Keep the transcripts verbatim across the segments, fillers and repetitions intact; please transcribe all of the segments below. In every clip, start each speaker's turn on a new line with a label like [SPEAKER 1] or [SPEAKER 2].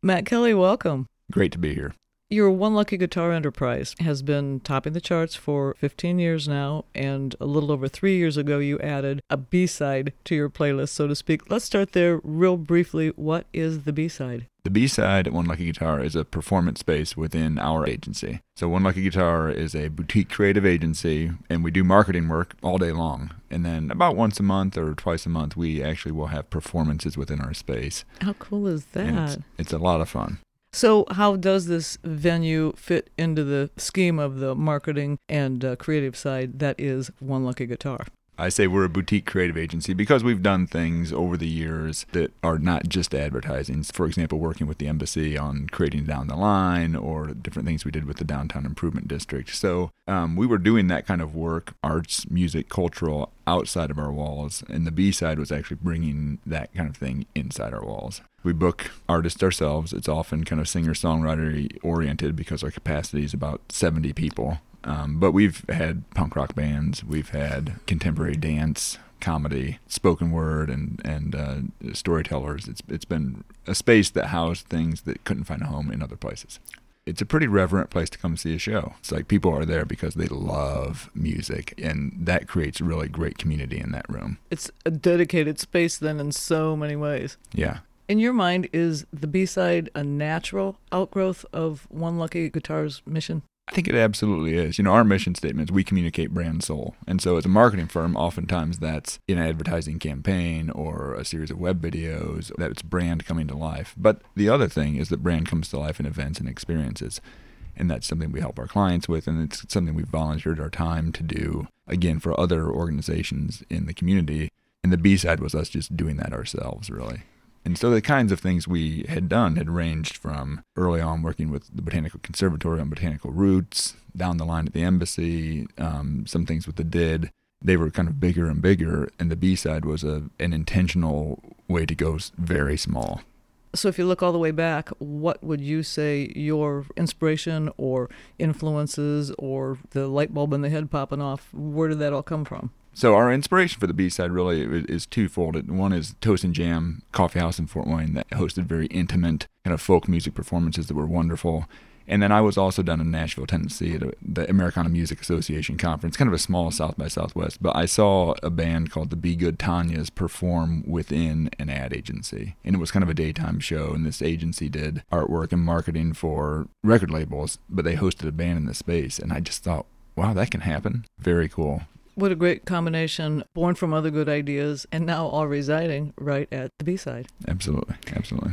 [SPEAKER 1] Matt Kelly, welcome.
[SPEAKER 2] Great to be here.
[SPEAKER 1] Your One Lucky Guitar Enterprise has been topping the charts for fifteen years now, and a little over three years ago you added a B-side to your playlist, so to speak. Let's start there real briefly. What is the B-side?
[SPEAKER 2] The B-side at One Lucky Guitar is a performance space within our agency. So One Lucky Guitar is a boutique creative agency, and we do marketing work all day long. And then about once a month or twice a month, we actually will have performances within our space.
[SPEAKER 1] How cool is that?
[SPEAKER 2] It's, it's a lot of fun.
[SPEAKER 1] So how does this venue fit into the scheme of the marketing and uh, creative side that is One Lucky Guitar?
[SPEAKER 2] I say we're a boutique creative agency because we've done things over the years that are not just advertising. For example, working with the embassy on creating Down the Line, or different things we did with the Downtown Improvement District. So um, we were doing that kind of work, arts, music, cultural, outside of our walls. And the B-side was actually bringing that kind of thing inside our walls. We book artists ourselves. It's often kind of singer-songwriter oriented because our capacity is about seventy people. Um, but we've had punk rock bands, we've had contemporary dance, comedy, spoken word, and and uh, storytellers. It's it's been a space that housed things that couldn't find a home in other places. It's a pretty reverent place to come see a show. It's like people are there because they love music, and that creates a really great community in that room.
[SPEAKER 1] It's a dedicated space then in so many ways.
[SPEAKER 2] Yeah.
[SPEAKER 1] In your mind, is the B-side a natural outgrowth of One Lucky Guitar's mission?
[SPEAKER 2] I think it absolutely is. You know, our mission statement is we communicate brand soul. And so as a marketing firm, oftentimes that's an advertising campaign or a series of web videos, that it's brand coming to life. But the other thing is that brand comes to life in events and experiences. And that's something we help our clients with, and it's something we've volunteered our time to do, again, for other organizations in the community. And the B-side was us just doing that ourselves, really. And so the kinds of things we had done had ranged from early on working with the Botanical Conservatory on botanical roots, down the line at the embassy, um, some things with the D I D. They were kind of bigger and bigger, and the B-side was a, an intentional way to go very small.
[SPEAKER 1] So if you look all the way back, what would you say your inspiration or influences or the light bulb in the head popping off, where did that all come from?
[SPEAKER 2] So our inspiration for the B-side really is twofold. One is Toast and Jam Coffee House in Fort Wayne that hosted very intimate kind of folk music performances that were wonderful. And then I was also down in Nashville, Tennessee at the Americana Music Association conference, kind of a small South by Southwest. But I saw a band called the Be Good Tanyas perform within an ad agency. And it was kind of a daytime show. And this agency did artwork and marketing for record labels, but they hosted a band in the space. And I just thought, wow, that can happen. Very cool.
[SPEAKER 1] What a great combination, born from other good ideas, and now all residing right at the B-side.
[SPEAKER 2] Absolutely, absolutely.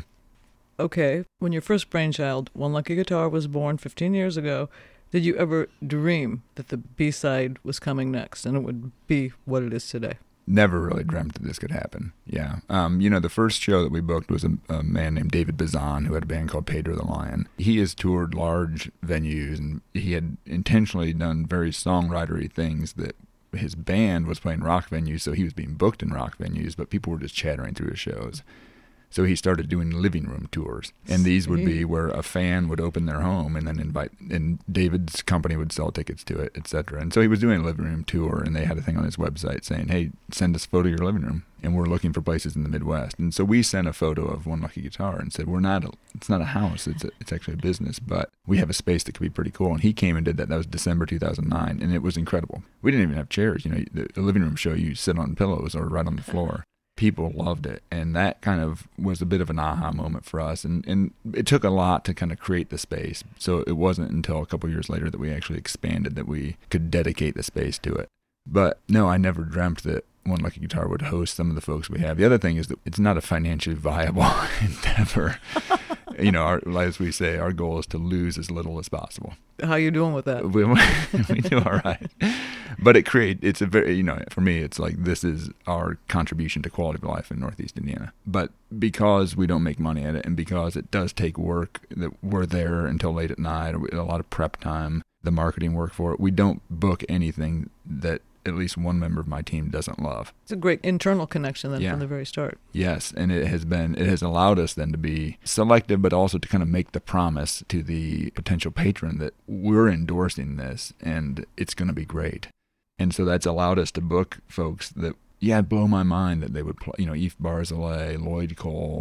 [SPEAKER 1] Okay, when your first brainchild, One Lucky Guitar, was born fifteen years ago, did you ever dream that the B-side was coming next and it would be what it is today?
[SPEAKER 2] Never really dreamt that this could happen, yeah. Um, you know, the first show that we booked was a, a man named David Bazan, who had a band called Pedro the Lion. He has toured large venues, and he had intentionally done very songwritery things that his band was playing rock venues, so he was being booked in rock venues, but people were just chattering through his shows. So he started doing living room tours, and these would be where a fan would open their home and then invite, and David's company would sell tickets to it, et cetera. And so he was doing a living room tour, and they had a thing on his website saying, hey, send us a photo of your living room, and we're looking for places in the Midwest. And so we sent a photo of One Lucky Guitar and said, we're not, a, it's not a house, it's a, it's actually a business, but we have a space that could be pretty cool. And he came and did that. That was December two thousand nine, and it was incredible. We didn't even have chairs. You know, the, the living room show, you sit on pillows or right on the floor. People loved it, and that kind of was a bit of an aha moment for us, and, and it took a lot to kind of create the space. So it wasn't until a couple years later that we actually expanded, that we could dedicate the space to it. But no, I never dreamt that One Lucky Guitar would host some of the folks we have. The other thing is that it's not a financially viable endeavor. You know, our, as we say, our goal is to lose as little as possible.
[SPEAKER 1] How you doing with that?
[SPEAKER 2] We, we do all right. But it create it's a very, you know, for me, it's like this is our contribution to quality of life in Northeast Indiana. But because we don't make money at it, and because it does take work, that we're there until late at night, a lot of prep time, the marketing work for it, we don't book anything that at least one member of my team doesn't love.
[SPEAKER 1] It's a great internal connection then
[SPEAKER 2] yeah.
[SPEAKER 1] from the very start.
[SPEAKER 2] Yes, and it has been, it has allowed us then to be selective, but also to kind of make the promise to the potential patron that we're endorsing this and it's going to be great. And so that's allowed us to book folks that, yeah, blow my mind that they would play, you know, Eve Barzilay, Lloyd Cole,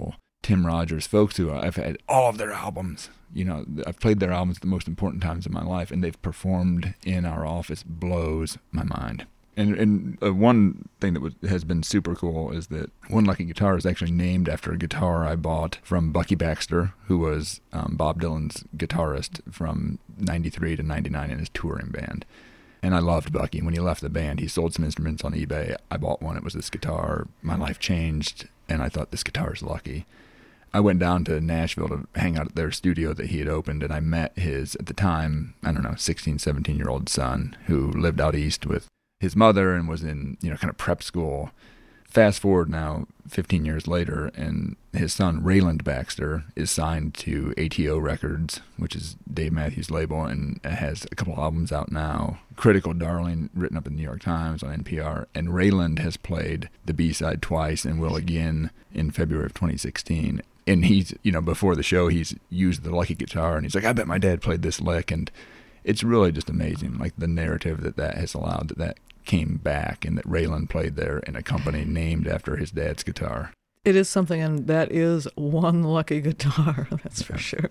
[SPEAKER 2] Tim Rogers, folks who I've had all of their albums. You know, I've played their albums at the most important times in my life, and they've performed in our office blows my mind. And and uh, one thing that was, has been super cool is that One Lucky Guitar is actually named after a guitar I bought from Bucky Baxter, who was um, Bob Dylan's guitarist from ninety-three to ninety-nine in his touring band. And I loved Bucky. When he left the band, he sold some instruments on eBay. I bought one. It was this guitar. My life changed, and I thought, this guitar is lucky. I went down to Nashville to hang out at their studio that he had opened, and I met his, at the time, I don't know, sixteen, seventeen-year-old son who lived out east with his mother and was in, you know, kind of prep school. Fast forward now, fifteen years later, and his son, Rayland Baxter, is signed to A T O Records, which is Dave Matthews' label, and has a couple albums out now. Critical Darling, written up in the New York Times, on N P R. And Rayland has played the B-side twice and will again in February of twenty sixteen. And he's, you know, before the show, he's used the Lucky Guitar, and he's like, I bet my dad played this lick. And it's really just amazing, like the narrative that that has allowed, that that came back, and that Rayland played there in a company named after his dad's guitar.
[SPEAKER 1] It is something, and that is One Lucky Guitar, that's for sure.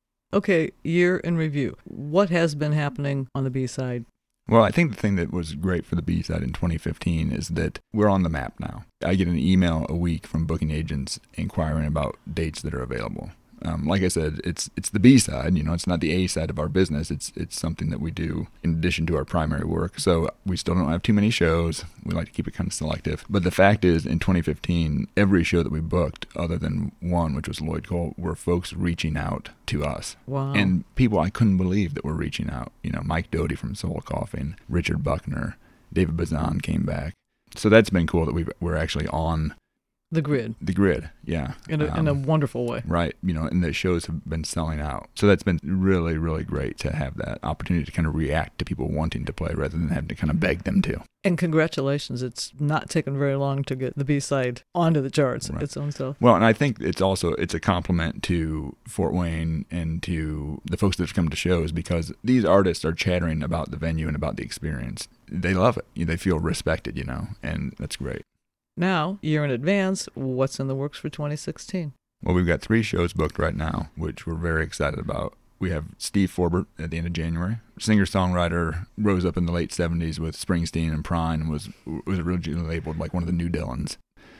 [SPEAKER 1] Okay, year in review. What has been happening on the B-side?
[SPEAKER 2] Well, I think the thing that was great for the B-side in twenty fifteen is that we're on the map now. I get an email a week from booking agents inquiring about dates that are available. Um, like I said, it's it's the B-side, you know, it's not the A-side of our business. It's it's something that we do in addition to our primary work. So we still don't have too many shows. We like to keep it kind of selective. But the fact is, in twenty fifteen, every show that we booked, other than one, which was Lloyd Cole, were folks reaching out to us.
[SPEAKER 1] Wow.
[SPEAKER 2] And people I couldn't believe that were reaching out. You know, Mike Doty from Soul Coughing, Richard Buckner, David Bazan came back. So that's been cool that we've, we're actually on
[SPEAKER 1] the grid.
[SPEAKER 2] The grid, yeah.
[SPEAKER 1] In a,
[SPEAKER 2] um,
[SPEAKER 1] in a wonderful way.
[SPEAKER 2] Right. You know, and the shows have been selling out. So that's been really, really great to have that opportunity to kind of react to people wanting to play rather than having to kind of beg them to.
[SPEAKER 1] And congratulations. It's not taken very long to get the B-side onto the charts
[SPEAKER 2] right.
[SPEAKER 1] its own self.
[SPEAKER 2] Well, and I think it's also, it's a compliment to Fort Wayne and to the folks that have come to shows, because these artists are chattering about the venue and about the experience. They love it. They feel respected, you know, and that's great.
[SPEAKER 1] Now, year in advance, what's in the works for twenty sixteen?
[SPEAKER 2] Well, we've got three shows booked right now, which we're very excited about. We have Steve Forbert at the end of January. Singer-songwriter, rose up in the late seventies with Springsteen and Prine, and was was originally labeled like one of the new Dylans.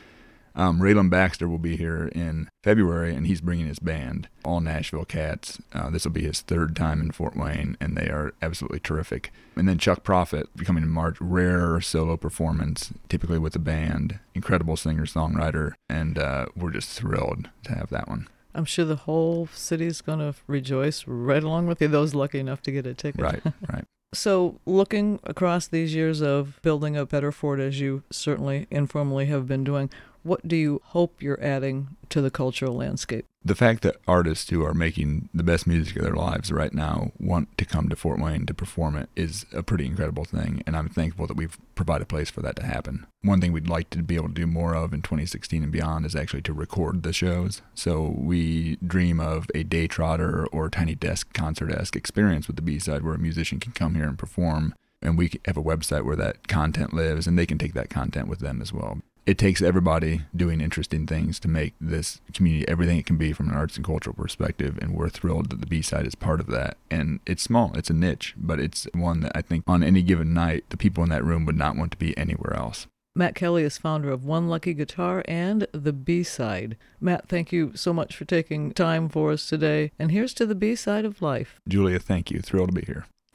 [SPEAKER 2] Um, Rayland Baxter will be here in February, and he's bringing his band, all Nashville cats. Uh, this will be his third time in Fort Wayne, and they are absolutely terrific. And then Chuck Prophet coming in March, rare solo performance, typically with a band, incredible singer-songwriter, and uh, we're just thrilled to have that one.
[SPEAKER 1] I'm sure the whole city's going to rejoice right along with you, those lucky enough to get a ticket.
[SPEAKER 2] Right, right.
[SPEAKER 1] So looking across these years of building a better Fort, as you certainly informally have been doing, what do you hope you're adding to the cultural landscape?
[SPEAKER 2] The fact that artists who are making the best music of their lives right now want to come to Fort Wayne to perform it is a pretty incredible thing, and I'm thankful that we've provided a place for that to happen. One thing we'd like to be able to do more of in twenty sixteen and beyond is actually to record the shows. So we dream of a day trotter or tiny desk concert-esque experience with the B-side where a musician can come here and perform, and we have a website where that content lives, and they can take that content with them as well. It takes everybody doing interesting things to make this community everything it can be from an arts and cultural perspective, and we're thrilled that the B-side is part of that. And it's small, it's a niche, but it's one that I think on any given night, the people in that room would not want to be anywhere else.
[SPEAKER 1] Matt Kelly is founder of One Lucky Guitar and the B-side. Matt, thank you so much for taking time for us today, and here's to the B-side of life.
[SPEAKER 2] Julia, thank you. Thrilled to be here.